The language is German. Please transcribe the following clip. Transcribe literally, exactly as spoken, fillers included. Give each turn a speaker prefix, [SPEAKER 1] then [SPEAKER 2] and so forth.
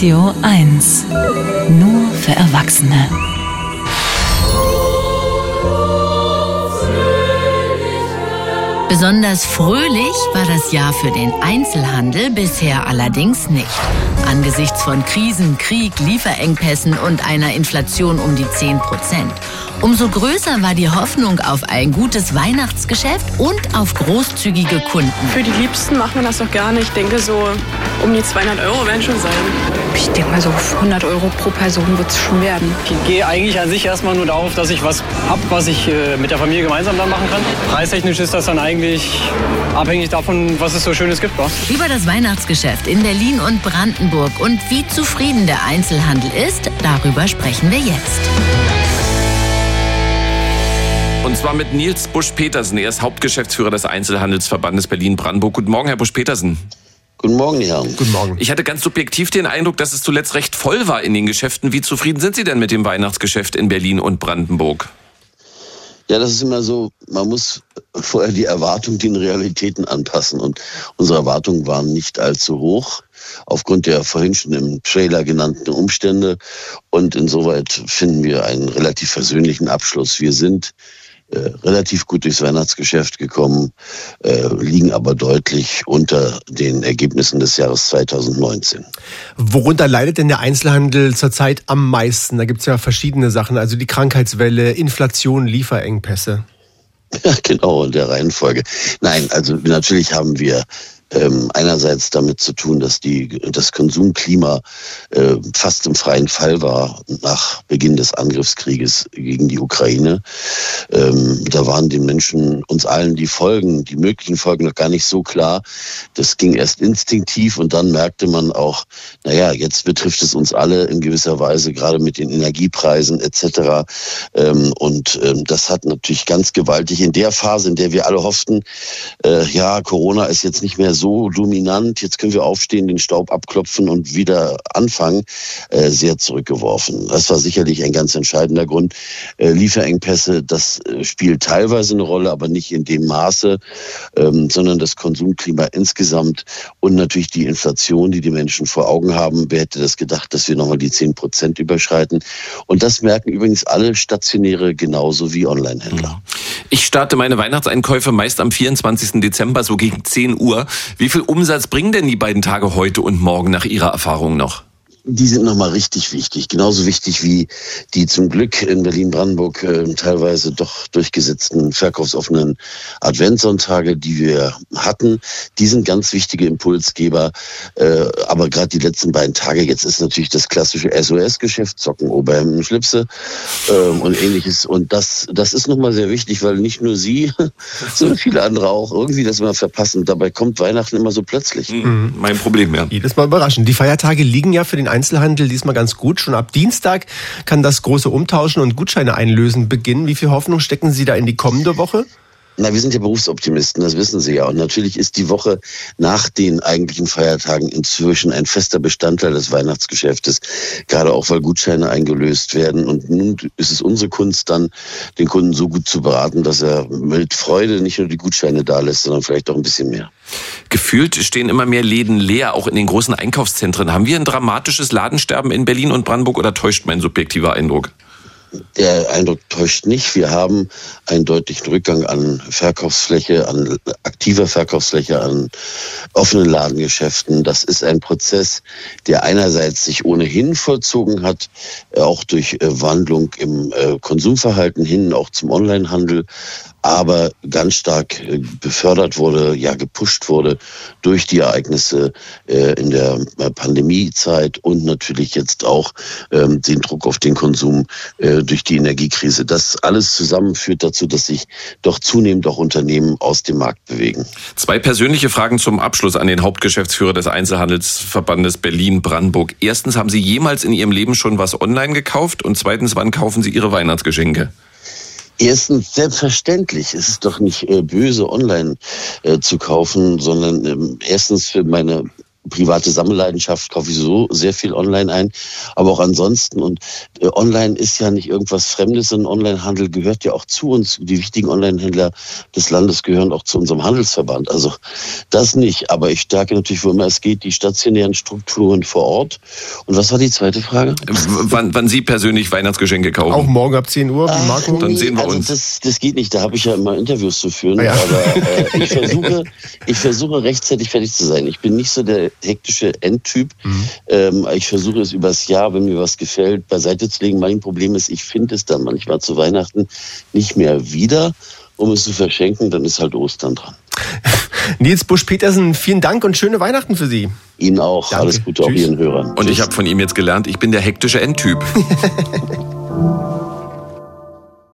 [SPEAKER 1] Radio eins. Nur für Erwachsene.
[SPEAKER 2] Besonders fröhlich war das Jahr für den Einzelhandel bisher allerdings nicht. Angesichts von Krisen, Krieg, Lieferengpässen und einer Inflation um die zehn Prozent. Umso größer war die Hoffnung auf ein gutes Weihnachtsgeschäft und auf großzügige Kunden.
[SPEAKER 3] Für die Liebsten macht man das doch gerne. Ich denke, so um die zweihundert Euro werden schon sein.
[SPEAKER 4] Ich denke mal, so hundert Euro pro Person wird es schon werden.
[SPEAKER 5] Ich gehe eigentlich an sich erstmal nur darauf, dass ich was habe, was ich äh, mit der Familie gemeinsam dann machen kann. Preistechnisch ist das dann eigentlich abhängig davon, was es so Schönes gibt. Wa?
[SPEAKER 2] Über das Weihnachtsgeschäft in Berlin und Brandenburg und wie zufrieden der Einzelhandel ist, darüber sprechen wir jetzt.
[SPEAKER 6] Und zwar mit Nils Busch-Petersen. Er ist Hauptgeschäftsführer des Einzelhandelsverbandes Berlin-Brandenburg. Guten Morgen, Herr Busch-Petersen.
[SPEAKER 7] Guten Morgen, die Herren.
[SPEAKER 6] Guten Morgen. Ich hatte ganz subjektiv den Eindruck, dass es zuletzt recht voll war in den Geschäften. Wie zufrieden sind Sie denn mit dem Weihnachtsgeschäft in Berlin und Brandenburg?
[SPEAKER 7] Ja, das ist immer so, man muss vorher die Erwartungen den Realitäten anpassen. Und unsere Erwartungen waren nicht allzu hoch, aufgrund der vorhin schon im Trailer genannten Umstände. Und insoweit finden wir einen relativ versöhnlichen Abschluss. Wir sind Äh, relativ gut durchs Weihnachtsgeschäft gekommen, äh, liegen aber deutlich unter den Ergebnissen des Jahres zweitausendneunzehn.
[SPEAKER 8] Worunter leidet denn der Einzelhandel zurzeit am meisten? Da gibt es ja verschiedene Sachen, also die Krankheitswelle, Inflation, Lieferengpässe.
[SPEAKER 7] Ja, genau, in der Reihenfolge. Nein, also natürlich haben wir Ähm, einerseits damit zu tun, dass die, das Konsumklima äh, fast im freien Fall war nach Beginn des Angriffskrieges gegen die Ukraine. Ähm, da waren den Menschen, uns allen die Folgen, die möglichen Folgen noch gar nicht so klar. Das ging erst instinktiv und dann merkte man auch, naja, jetzt betrifft es uns alle in gewisser Weise, gerade mit den Energiepreisen et cetera. Ähm, und ähm, das hat natürlich ganz gewaltig in der Phase, in der wir alle hofften, äh, ja, Corona ist jetzt nicht mehr so so dominant, jetzt können wir aufstehen, den Staub abklopfen und wieder anfangen, äh, sehr zurückgeworfen. Das war sicherlich ein ganz entscheidender Grund. Äh, Lieferengpässe, das äh, spielt teilweise eine Rolle, aber nicht in dem Maße, ähm, sondern das Konsumklima insgesamt und natürlich die Inflation, die die Menschen vor Augen haben. Wer hätte das gedacht, dass wir nochmal die zehn Prozent überschreiten? Und das merken übrigens alle Stationäre genauso wie Onlinehändler.
[SPEAKER 6] Ich starte meine Weihnachtseinkäufe meist am vierundzwanzigsten Dezember, so gegen zehn Uhr. Wie viel Umsatz bringen denn die beiden Tage heute und morgen nach Ihrer Erfahrung noch?
[SPEAKER 7] Die sind nochmal richtig wichtig. Genauso wichtig wie die zum Glück in Berlin-Brandenburg äh, teilweise doch durchgesetzten verkaufsoffenen Adventssonntage, die wir hatten. Die sind ganz wichtige Impulsgeber. Äh, aber gerade die letzten beiden Tage, jetzt ist natürlich das klassische S O S-Geschäft, Socken, Oberhemden, Schlipse äh, und ähnliches. Und das, das ist nochmal sehr wichtig, weil nicht nur Sie, sondern viele andere auch irgendwie das immer verpassen. Dabei kommt Weihnachten immer so plötzlich.
[SPEAKER 6] Mhm, mein Problem, ja.
[SPEAKER 8] Jedes Mal überraschend. Die Feiertage liegen ja für den Einzelhandel diesmal ganz gut. Schon ab Dienstag kann das große Umtauschen und Gutscheine einlösen beginnen. Wie viel Hoffnung stecken Sie da in die kommende Woche?
[SPEAKER 7] Na, wir sind ja Berufsoptimisten, das wissen Sie ja. Und natürlich ist die Woche nach den eigentlichen Feiertagen inzwischen ein fester Bestandteil des Weihnachtsgeschäftes, gerade auch, weil Gutscheine eingelöst werden. Und nun ist es unsere Kunst, dann den Kunden so gut zu beraten, dass er mit Freude nicht nur die Gutscheine da lässt, sondern vielleicht auch ein bisschen mehr.
[SPEAKER 6] Gefühlt stehen immer mehr Läden leer, auch in den großen Einkaufszentren. Haben wir ein dramatisches Ladensterben in Berlin und Brandenburg oder täuscht mein subjektiver Eindruck?
[SPEAKER 7] Der Eindruck täuscht nicht. Wir haben einen deutlichen Rückgang an Verkaufsfläche, an aktiver Verkaufsfläche, an offenen Ladengeschäften. Das ist ein Prozess, der einerseits sich ohnehin vollzogen hat, auch durch Wandlung im Konsumverhalten hin, auch zum Onlinehandel, aber ganz stark befördert wurde, ja gepusht wurde durch die Ereignisse äh, in der Pandemiezeit und natürlich jetzt auch ähm, den Druck auf den Konsum äh, durch die Energiekrise. Das alles zusammen führt dazu, dass sich doch zunehmend auch Unternehmen aus dem Markt bewegen.
[SPEAKER 6] Zwei persönliche Fragen zum Abschluss an den Hauptgeschäftsführer des Einzelhandelsverbandes Berlin-Brandenburg. Erstens, haben Sie jemals in Ihrem Leben schon was online gekauft? Und zweitens, wann kaufen Sie Ihre Weihnachtsgeschenke?
[SPEAKER 7] Erstens, selbstverständlich ist es doch nicht äh, böse, online äh, zu kaufen, sondern ähm, erstens für meine private Sammelleidenschaft, kaufe ich so sehr viel online ein, aber auch ansonsten. Und äh, online ist ja nicht irgendwas Fremdes, ein Onlinehandel gehört ja auch zu uns. Die wichtigen Onlinehändler des Landes gehören auch zu unserem Handelsverband. Also das nicht, aber ich stärke natürlich, wo immer es geht, die stationären Strukturen vor Ort. Und was war die zweite Frage?
[SPEAKER 6] Wann, wann Sie persönlich Weihnachtsgeschenke kaufen?
[SPEAKER 8] Auch morgen ab zehn Uhr,
[SPEAKER 7] Ah,
[SPEAKER 8] Marco?
[SPEAKER 6] Dann
[SPEAKER 7] nee,
[SPEAKER 6] sehen wir
[SPEAKER 7] also
[SPEAKER 6] uns.
[SPEAKER 7] Das, das geht nicht, da habe ich ja immer Interviews zu führen.
[SPEAKER 8] Ah ja.
[SPEAKER 7] Aber äh, ich, versuche, ich versuche rechtzeitig fertig zu sein. Ich bin nicht so der hektische Endtyp. Mhm. Ähm, ich versuche es übers Jahr, wenn mir was gefällt, beiseite zu legen. Mein Problem ist, ich finde es dann manchmal zu Weihnachten nicht mehr wieder, um es zu verschenken. Dann ist halt Ostern dran.
[SPEAKER 8] Nils Busch-Petersen, vielen Dank und schöne Weihnachten für Sie.
[SPEAKER 7] Ihnen auch.
[SPEAKER 8] Danke.
[SPEAKER 7] Alles Gute, auch
[SPEAKER 8] Tschüss.
[SPEAKER 7] Ihren Hörern.
[SPEAKER 6] Und ich habe von ihm jetzt gelernt, ich bin der hektische Endtyp.